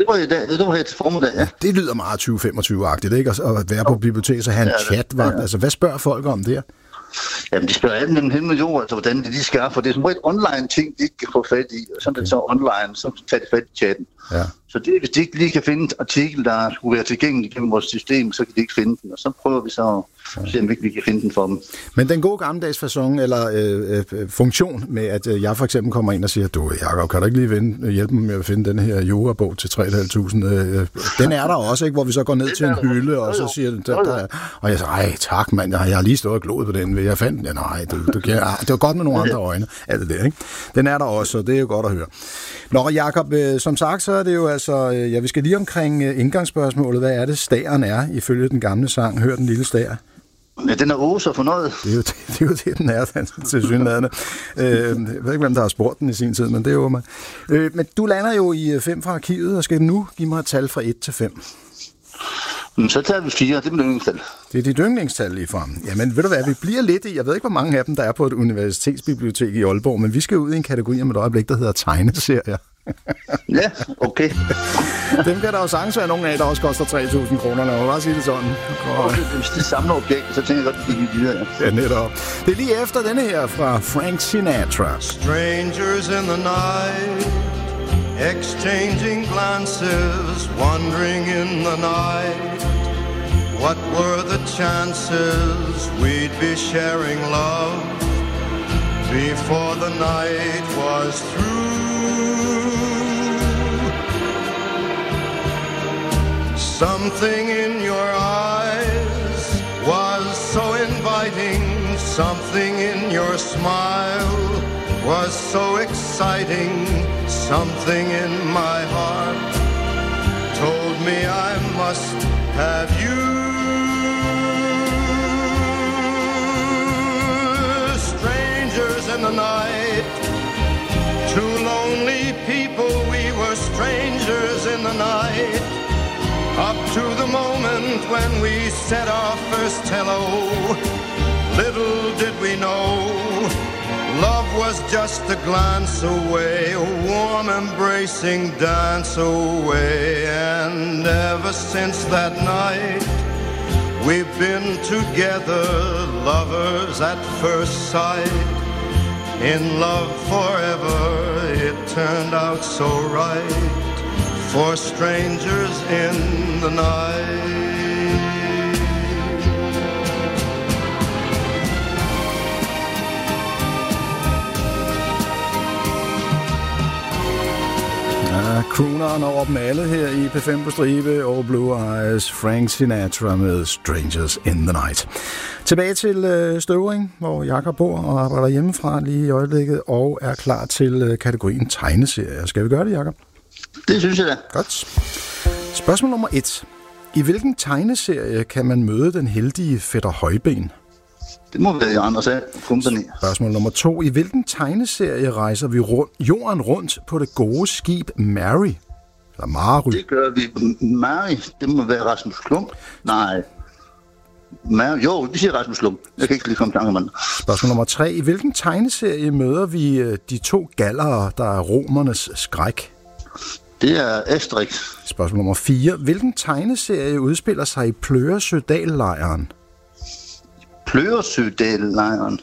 Det var i dag. Det var her til formiddag, ja. Det lyder meget 2025-agtigt, ikke? At være på biblioteket og have en chatvagt. Altså, hvad spørger folk om der? Jamen, de spørger alt mellem himmel og jord, altså hvordan de skaffer. Det er som et online ting, de ikke kan få fat i. Og sådan så online, så tager de fat i chatten. Ja. Så det, hvis de ikke lige kan finde en artikel, der skulle være tilgængelig gennem vores system, så kan de ikke finde den. Og så prøver vi så at se, om vi kan finde den for dem. Men den gode gammeldags facon, eller funktion med, at jeg for eksempel kommer ind og siger, du Jacob, kan du ikke lige hjælpe mig med at finde den her yoga-bog til 3.500? Den er der også, ikke? Hvor vi så går ned til en hylde, og så siger og jeg siger, ej tak mand, jeg har lige stået og gloet på den, jeg fandt den. Ja, nej, det var godt med nogle andre øjne. Alt det der, ikke? Den er der også, og det er jo godt at høre. Nå, Jacob, som sagt, så er det jo altså, vi skal lige omkring indgangsspørgsmålet. Hvad er det, stæren er, ifølge den gamle sang? Hør den lille stær. Ja, den er også for noget. Det er jo det, den er, til synlædende. Jeg ved ikke, hvem der har spurgt den i sin tid, men det er jo mig. Men du lander jo i 5 fra arkivet, og skal nu give mig et tal fra 1 til 5. Så tager vi 4, det er mit yndlingstal. Det er dit yndlingstal lige frem. Jamen, ved du hvad, vi bliver lidt i, jeg ved ikke, hvor mange af dem, der er på et universitetsbibliotek i Aalborg, men vi skal ud i en kategori om et øjeblik, der hedder tegneserier. Ja, okay. Dem kan der jo sagtens være nogle af, der også koster 3.000 kroner, lad mig bare sige det sådan. Hvis det samler objekt, så tænker jeg godt, at vi videre. Ja, netop. Det er lige efter denne her fra Frank Sinatra. Strangers in the night, exchanging glances, wandering in the night. What were the chances we'd be sharing love before the night was through? Something in your eyes was so inviting, something in your smile was so exciting, something in my heart told me I must have you. Strangers in the night, two lonely people, we were strangers in the night. Up to the moment when we said our first hello, little did we know, love was just a glance away, a warm embracing dance away. And ever since that night, we've been together, lovers at first sight. In love forever, it turned out so right. For strangers in the night. Crooneren over dem alle her i P5 på stribe og Blue Eyes, Frank Sinatra med Strangers in the Night. Tilbage til Støvring, hvor Jacob bor og arbejder hjemmefra lige i øjeblikket og er klar til kategorien tegneserier. Skal vi gøre det, Jacob? Det synes jeg da. Godt. Spørgsmål nummer 1. I hvilken tegneserie kan man møde den heldige fætter Højben? Det må være i Anders A. Company. Spørgsmål nummer 2. I hvilken tegneserie rejser vi jorden rundt på det gode skib Mary? Eller Mary? Det gør vi. Mary, det må være Rasmus Klump. Nej. Mary, jo, vi siger Rasmus Klump. Jeg kan ikke lige komme tanke, mand. Spørgsmål nummer 3. I hvilken tegneserie møder vi de 2 gallere, der er romernes skræk? Det er Asterix. Spørgsmål nummer 4. Hvilken tegneserie udspiller sig i Pløresødal-lejren? Pløresødal-lejren?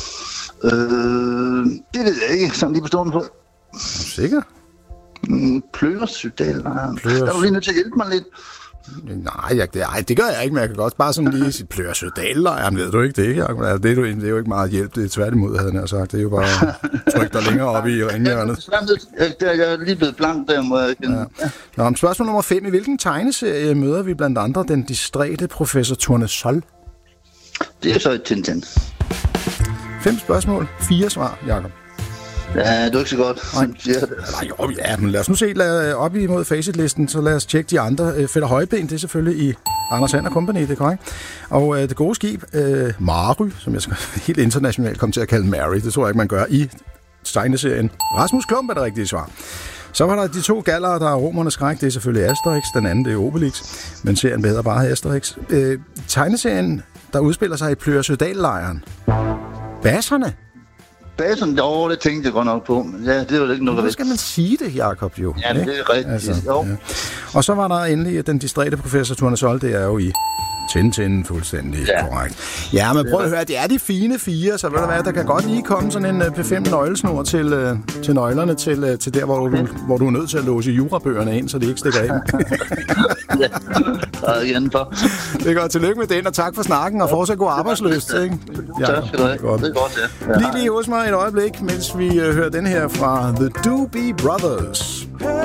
Det ved jeg ikke, sådan lige på stående på. Er du sikker? Pløresødal-lejren. Der er du lige nødt til at hjælpe mig lidt. Nej, det gør jeg ikke, men jeg kan godt bare sådan lige sige, Pløresødal-lejren, ved du ikke det, Jacob? Det er jo ikke meget hjælp, det er tværtimod, havde jeg sagt. Det er jo bare tryk der længere oppe i ringhjørnet. Jeg er lige blevet blank der, må jeg kende. Ja. Nå, om spørgsmål nummer 5. I hvilken tegneserie møder vi blandt andre den distræte professor Tournesol? Det er så et Tintin. 5 spørgsmål, 4 svar, Jacob. Ja, det er ikke så godt. Nej, men lad os nu se op imod facitlisten, så lad os tjekke de andre. Fætter Højben, det er selvfølgelig i Anders A. Company, det er korrekt. Og det gode skib, Mary, som jeg skal helt internationalt komme til at kalde Mary, det tror jeg ikke, man gør i tegneserien. Rasmus Klump er det rigtige svar. Så var der de 2 gallere, der er romernes skræk, det er selvfølgelig Asterix, den anden det er Obelix, men serien bedre bare Asterix. Tegneserien, der udspiller sig i Pløresødal-lejren. Basserne. bassen, det tænkte jeg godt nok på. Men ja, det var jo ikke noget. Nu skal man sige det, Jakob, jo. Ja, det er rigtigt. Altså, jo. Ja. Og så var der endelig den distræte professor Tournesol, det er jo i Tintin, fuldstændig korrekt. Ja, men prøv at høre, det er de fine 4, så ved du hvad, der kan godt lige komme sådan en P5-nøglesnor til nøglerne til der, hvor du er nødt til at låse jurabøgerne ind, så det ikke stikker af. Det er godt. Tillykke med den, og tak for snakken, og fortsat god arbejdsløst. Ikke? Ja, tak skal du have. Godt. Det er godt, ja. Lige hos mig et øjeblik, mens vi hører den her fra The Doobie Brothers.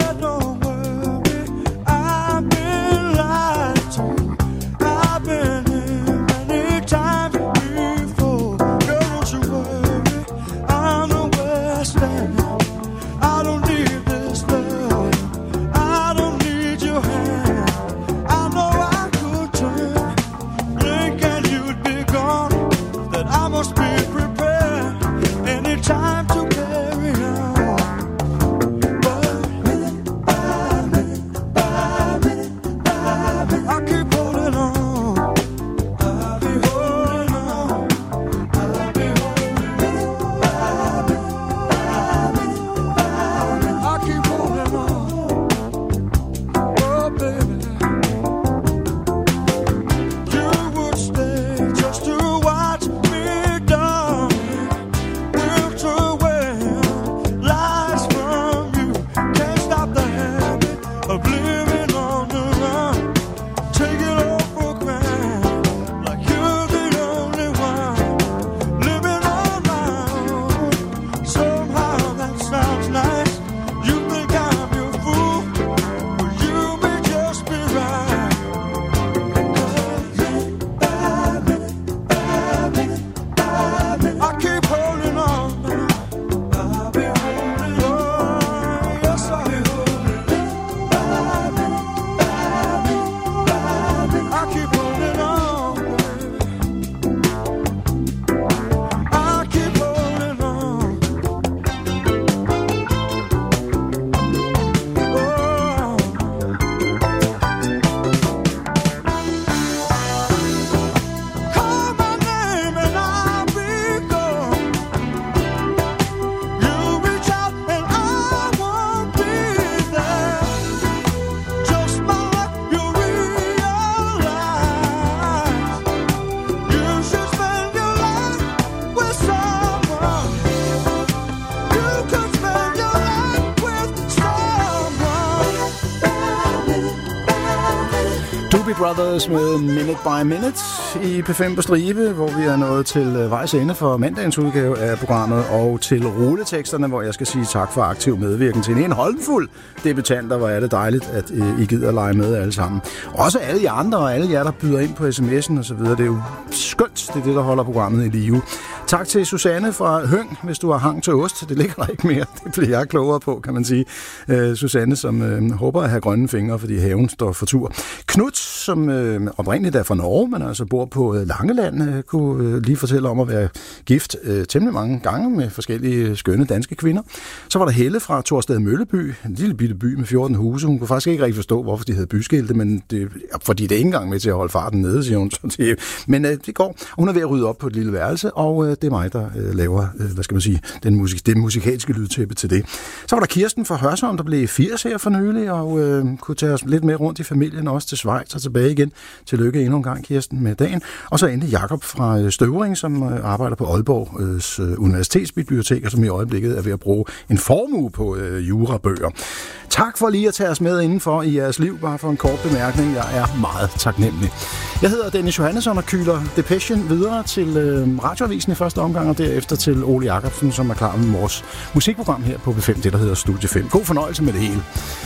Brothers med Minute by Minute i P5 på stribe, hvor vi er nået til vejs ende for mandagens udgave af programmet, og til rulleteksterne, hvor jeg skal sige tak for aktiv medvirken til en håndfuld debutanter. Hvor er det dejligt, at I gider lege med alle sammen. Også alle jer andre og alle jer, der byder ind på sms'en og så videre. Det er jo skønt, det er det, der holder programmet i live. Tak til Susanne fra Høng, hvis du har hang til ost. Det ligger der ikke mere. Det bliver jeg klogere på, kan man sige. Susanne, som håber at have grønne fingre, fordi haven står for tur. Knut, som oprindeligt er fra Norge, men altså bor på Langeland, kunne lige fortælle om at være gift temmelig mange gange med forskellige skønne danske kvinder. Så var der Helle fra Torsted Mølleby, en lille bitte by med 14 huse. Hun kunne faktisk ikke rigtig forstå, hvorfor de havde byskilte, men fordi det er ikke engang med til at holde farten nede, siger hun. Men det går. Hun er ved at rydde op på et lille værelse, og det er mig, der laver, hvad skal man sige, det musikalske lydtæppe til det. Så var der Kirsten fra Hørsholm, der blev 80 her for nylig, og kunne tage os lidt med rundt i familien, også til Schweiz og tilbage igen. Tillykke endnu en gang, Kirsten, med dagen. Og så endelig Jakob fra Støvring, som arbejder på Aalborgs Universitetsbibliotek, og som i øjeblikket er ved at bruge en formue på jurabøger. Tak for lige at tage os med indenfor i jeres liv, bare for en kort bemærkning. Jeg er meget taknemmelig. Jeg hedder Dennis Johannesson og kyler Depression videre til Radioavisen i første omgang, og derefter til Ole Jacobsen, som er klar med vores musikprogram her på B5, det der hedder Studie 5. God fornøjelse med det hele.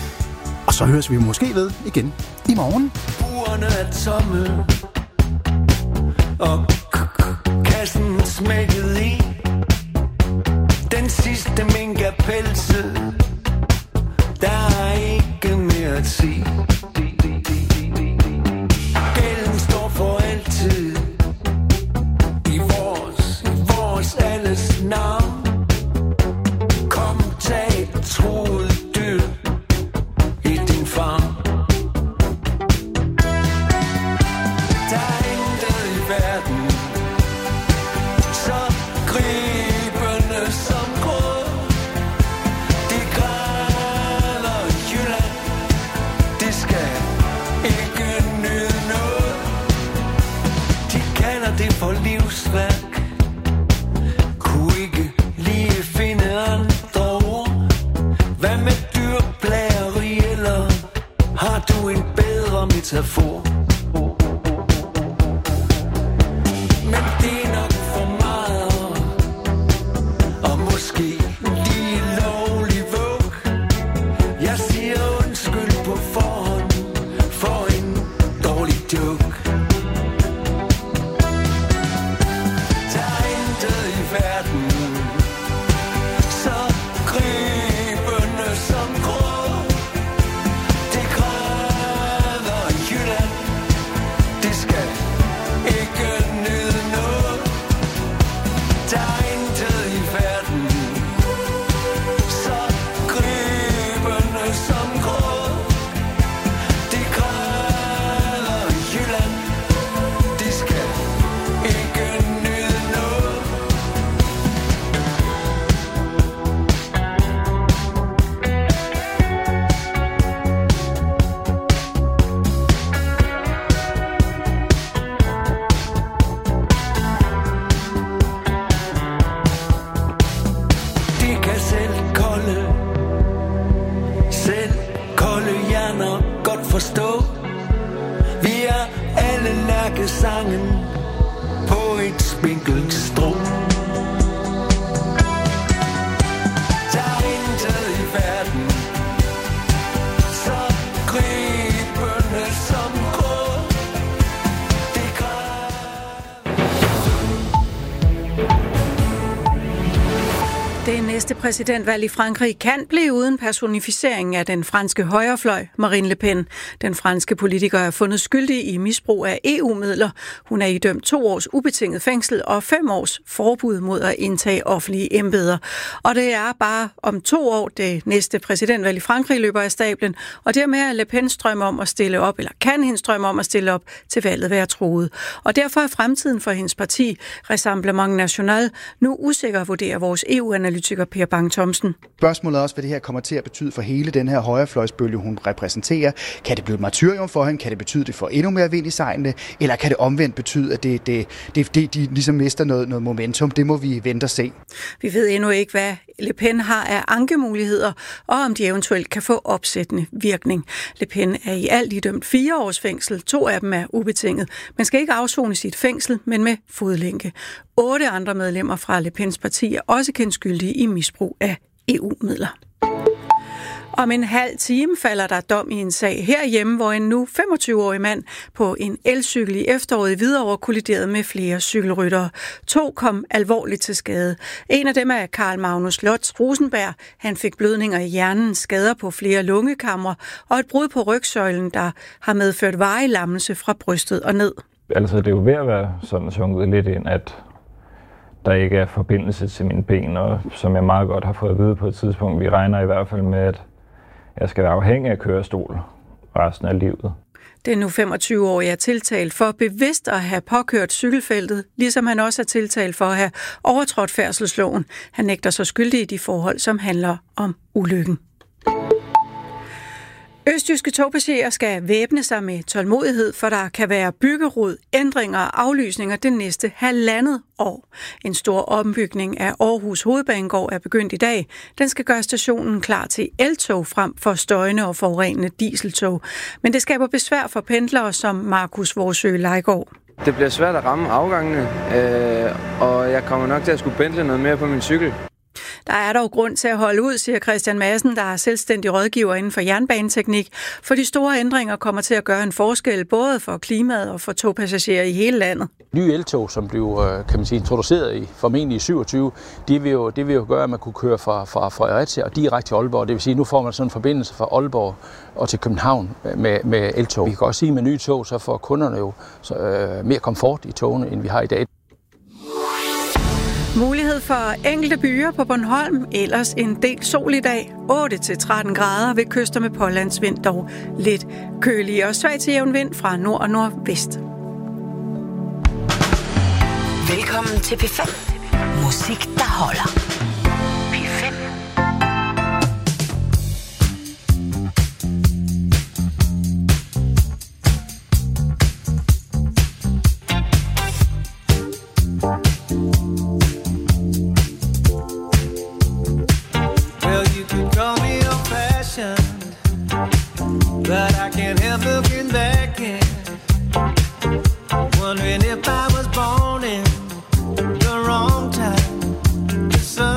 Og så høres vi måske ved igen i morgen. Urene er tomme, og kassen smækket i. Den sidste mink er pelset, der er ikke mere at sige. Gælden står for altid i vores alles navn. Kom, tag et troet dyr i din favn. Der er intet i verden så gribende sangen på et spinkelt strå. Der er intet i verden så gribende som grå. Det næste præsidentvalg i Frankrig kan blive uden personificering af den franske højrefløj, Marine Le Pen. Den franske politiker er fundet skyldig i misbrug af EU-midler. Hun er idømt 2 års ubetinget fængsel og 5 års forbud mod at indtage offentlige embeder. Og det er bare om 2 år, det næste præsidentvalg i Frankrig løber af stablen, og dermed er Le Pen strøm om at stille op, eller kan hendes drømme om at stille op til valget være truet. Og derfor er fremtiden for hendes parti, Rassemblement National, nu usikker, vurderer vores EU-analytiker Per Bang-Thomsen. Spørgsmålet er også, hvad det her kommer til at betyde for hele den her højrefløjsbølge, hun repræsenterer. Kan det blive et martyrium for hende? Kan det betyde, at det får endnu mere vind i sejlene? Eller kan det omvendt betyde, at de ligesom mister noget momentum? Det må vi vente og se. Vi ved endnu ikke, hvad Le Pen har af ankemuligheder, og om de eventuelt kan få opsættende virkning. Le Pen er i alt idømt 4 års fængsel. 2 af dem er ubetinget. Man skal ikke afsone sit fængsel, men med fodlænke. 8 andre medlemmer fra Le Pens parti er også kendt skyldige i misbrug af EU-midler. Om en halv time falder der dom i en sag herhjemme, hvor en nu 25-årig mand på en elcykel i efteråret i Hvidovre kolliderede med flere cykelryttere. 2 kom alvorligt til skade. En af dem er Karl Magnus Lotz Rosenberg. Han fik blødninger i hjernen, skader på flere lungekamre og et brud på rygsøjlen, der har medført varig lammelse fra brystet og ned. Altså, det er jo ved at være sådan sunket lidt ind, at der ikke er forbindelse til mine ben, og som jeg meget godt har fået at vide på et tidspunkt, vi regner i hvert fald med, at jeg skal være afhængig af kørestol resten af livet. Den nu 25-årige er tiltalt for bevidst at have påkørt cykelfeltet, ligesom han også er tiltalt for at have overtrådt færdselsloven. Han nægter sig skyldig i de forhold, som handler om ulykken. Østjyske togpassagerer skal væbne sig med tålmodighed, for der kan være byggerod, ændringer og aflysninger det næste 1,5 år. En stor ombygning af Aarhus Hovedbanegård er begyndt i dag. Den skal gøre stationen klar til eltog frem for støjende og forurenende dieseltog. Men det skaber besvær for pendlere som Markus Vorsø Leigård. Det bliver svært at ramme afgangene, og jeg kommer nok til at skulle pendle noget mere på min cykel. Der er dog grund til at holde ud, siger Christian Madsen, der er selvstændig rådgiver inden for jernbaneteknik, for de store ændringer kommer til at gøre en forskel både for klimaet og for togpassagerer i hele landet. Nye eltog, som blev introduceret i formentlig i 27, det vil jo gøre, at man kunne køre fra Fredericia og direkte til Aalborg. Det vil sige, at nu får man sådan en forbindelse fra Aalborg og til København med eltog. Vi kan også sige, at med nye tog, så får kunderne jo mere komfort i togene, end vi har i dag. Mulighed for enkelte byer på Bornholm, ellers en del sol i dag. 8-13 grader ved kyster med pålandsvind, dog lidt kølig og svag til jævn vind fra nord og nordvest. Velkommen til P5. Musik, der holder. P5. But I can't help looking back and wondering if I was born in the wrong time. The sun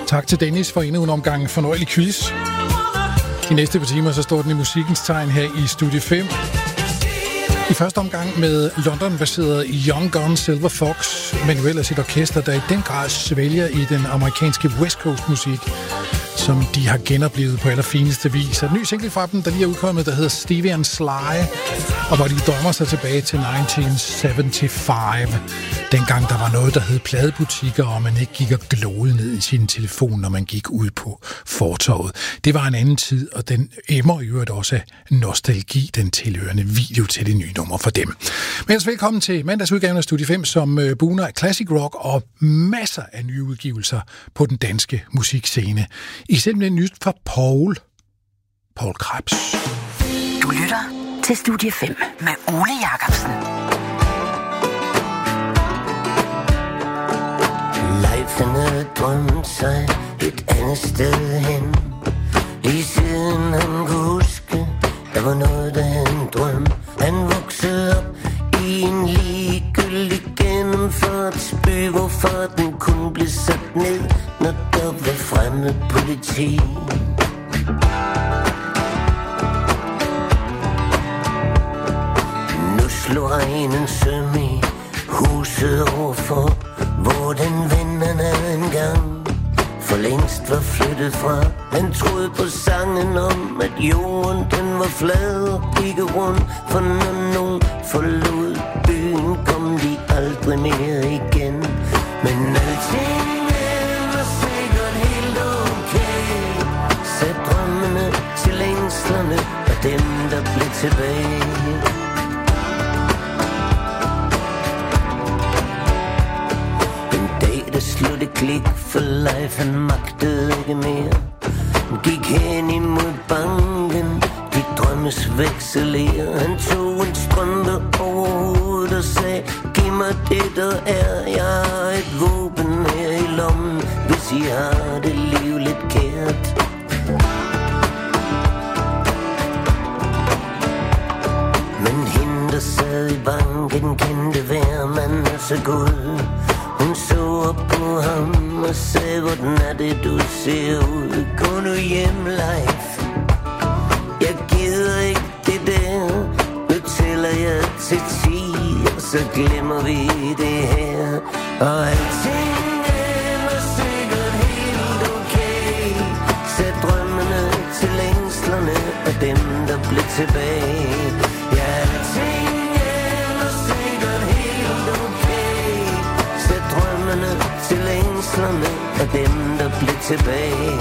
Tak til Dennis for endnu en omgang fornøjelig quiz. De næste par timer så står den i musikkens tegn her i Studie 5. I første omgang med London-baseret Young Gun Silver Fox, men jo ellers et orkester, der i den grad svælger i den amerikanske West Coast musik, som de har genoplevet på allerfineste vis. Et ny single fra dem, der lige er udkommet, der hedder Stevie and Sly, og hvor de drømmer sig tilbage til 1975. Dengang der var noget, der hed pladebutikker, og man ikke gik og glodede ned i sin telefon, når man gik ud på fortovet. Det var en anden tid, og den emmer i øvrigt også af nostalgi, den tilhørende video til det nye nummer for dem. Men velkommen til mandagsudgaven af Studie 5, som buner af classic rock og masser af nye udgivelser på den danske musikscene. I simpelthen nyt fra Poul Krebs. Du lytter til Studie 5 med Ole Jacobsen. Leif havde drømt sig et andet sted hen. Lige siden han kunne huske, der var noget, der havde en drøm. Han voksede op i en ligegyldig gennemfartsby, hvorfor den kunne blive sat ned, når der var fremmed politi. Nu slog regnen søm i huset overfor, hvor den ven han havde engang for længst var flyttet fra. Han troede på sangen om, at jorden den var flad og gik rundt, for når nogen forlod byen, kom de aldrig mere igen. Men alting var sikkert helt okay. Sæt drømmene til længslerne og dem, der blev tilbage. Det slog det klik, for Leif han magtede ikke mere. Han gik hen imod banken, de drømmes vekselerer. Han tog en strømpe over hovedet og sagde, giv mig det der er. Jeg har et våben her i lommen, hvis I har det liv lidt kært. Men hende der sad i banken kendte hver mand så god. Hun så op på ham og sagde, hvordan er det du ser ud? Gå nu hjem, Leif. Jeg gider ikke det der. Nu tæller jeg til 10, og så glemmer vi det her. Og alting var sikkert helt okay. Sæt drømmene til længslerne og dem, der blev tilbage. Ja, alting var sikkert helt okay. Sæt drømmene til længslerne og dem, der blev tilbage.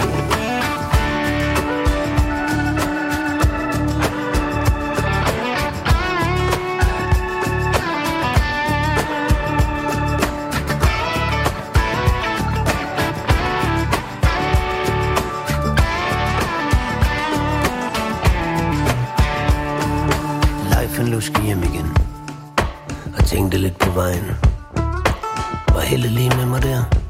Han luskede hjem igen og tænkte lidt på vejen. Var Helle lige med mig der?